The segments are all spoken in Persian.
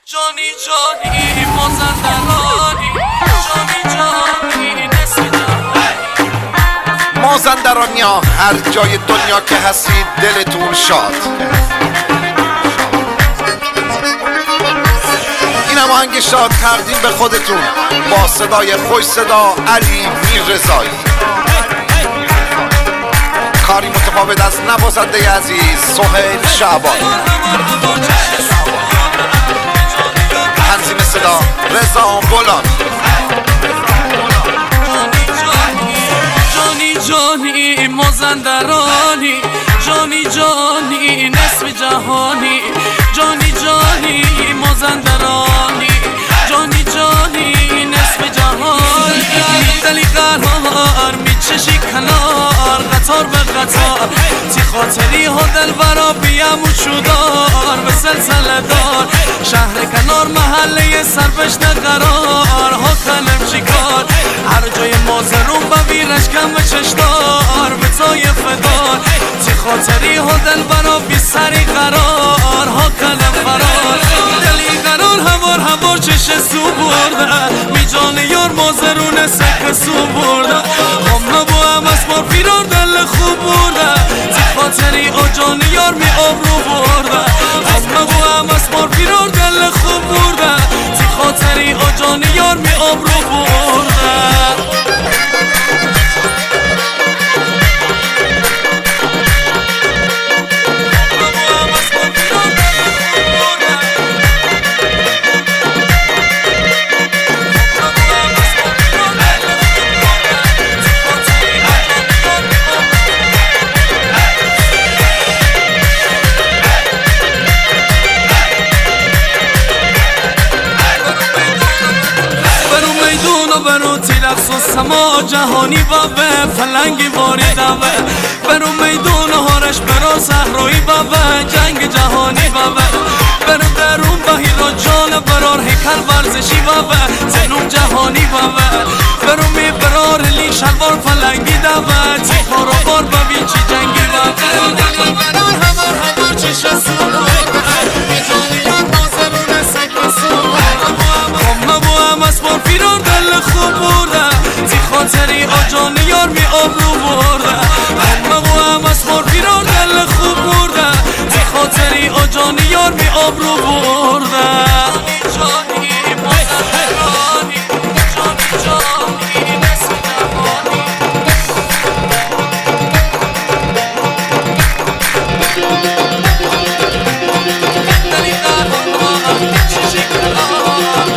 جانی جانی مازندرانی، جانی جانی نصف جهانی. مازندرانیا هر جای دنیا که هستید دلتون شاد. این هماهنگ شاد تقدیم به خودتون با صدای خوش صدا علی میررضایی. کاری متفاوت از نوازنده عزیز سهیل شعبان. تنظیم صدا رضا بولان. جانی جانی مازندرانی، جانی جانی نصف جهانی. جانی جانی مازندرانی، جانی جانی نصف جهانی. دلی قرار میچشی کنار، قطار به قطار تی خاطری ها دل برا بیم و چودار به سلسله دار. شهر کنار محله سربشت قرار ها کنم چیکار. هر جای مازرون ببیرش کم و چشدار به طایف دار. تی خاطری ها دل برا بی سری قرار ها کنم فرار. دلی قرار هوار چش سو برده می جان یار مازرون سک سو برده. همه با هم اسمار پیرار دل خوب برده. تی خاطری آ جان یار می آبرو برده. همه با هم اسمار پیرار دل خوب برده. تی خاطری آ جان یار می آبرو برده. رقص و سما جهانی بابه فلنگی واری دوه. برو میدون هارش برو صحرایی بابه جنگ جهانی بابه. برو درون بهیرا جان برار هیکل ورزشی بابه زنون جهانی بابه. برو می برار لی شلوار فلنگی دوه تی خارا بار ببین چی جنگی بابه. دلی برار همار چش سو میجانی یاد مازرون سک سو. همه با هم اسمار پیران دل خوب برده. تی خاطری آ جان یار می آبرو برده. همه با هم اسمار پیران دل خوب برده. تی خاطری آ جان یار می آبرو برده. جانی مازندرانی، جانی جانی نصف جهانی. دلی قرار چشی کنار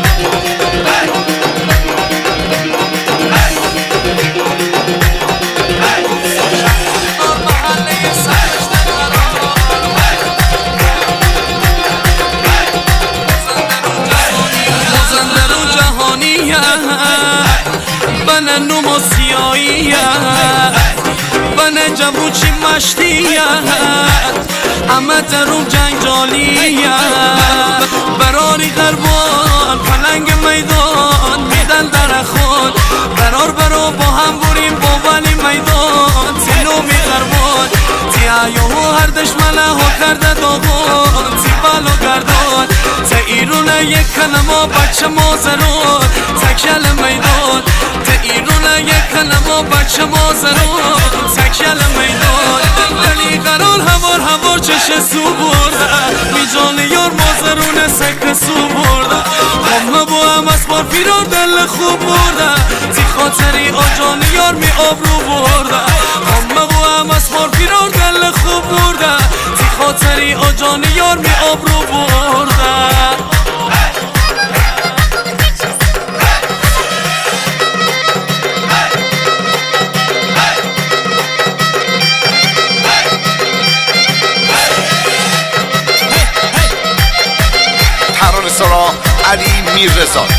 بنه نوم و سیاییت بنه جووچی مشتیت همه دروم جنجالیت. براری غربان پلنگ میدان میدن در خود. برو با هم بریم با ولی میدان تینو می غربان. تی ایوهو هر دشمنه ها کرده داغان تی بلو گردان. تی ایرونه یک کلمه بچه مازرون تکیل میدان. تی ایرونه یک کلمه بچه مازرون تکیل میدان. دلی قرار هوار چش سو برده. می جان یار مازرون سک سو برده. همه با هم اسمار پیرار دل خوب برده. تی خاطری آ جان یار می آبرو برده. همه با هم اسمار پیرار دل خوب برده. تی خاطری آ جان یار می آبرو برده. ترانه سرا علی میررضایی.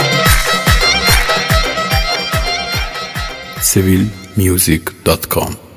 civilmusic.com